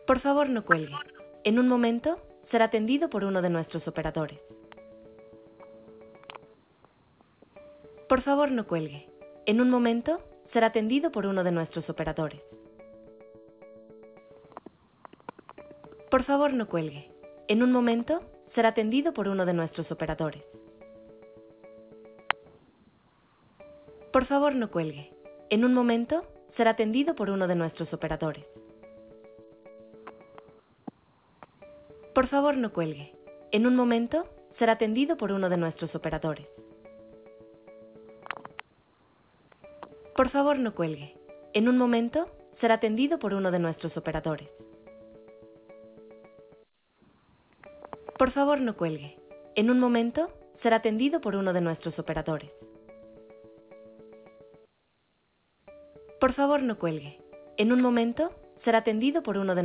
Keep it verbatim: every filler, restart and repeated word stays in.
Por favor, no cuelgue. En un momento será atendido por uno de nuestros operadores. Por favor, no cuelgue. En un momento será atendido por uno de nuestros operadores. Por favor, no cuelgue. En un momento será atendido por uno de nuestros operadores. Por favor, no cuelgue. En un momento será atendido por uno de nuestros operadores. Por favor, no cuelgue. En un momento será atendido por uno de nuestros operadores. Por favor, no cuelgue. En un momento será atendido por uno de nuestros operadores. Por favor, no cuelgue. En un momento será atendido por uno de nuestros operadores. Por favor, no cuelgue. En un momento será atendido por uno de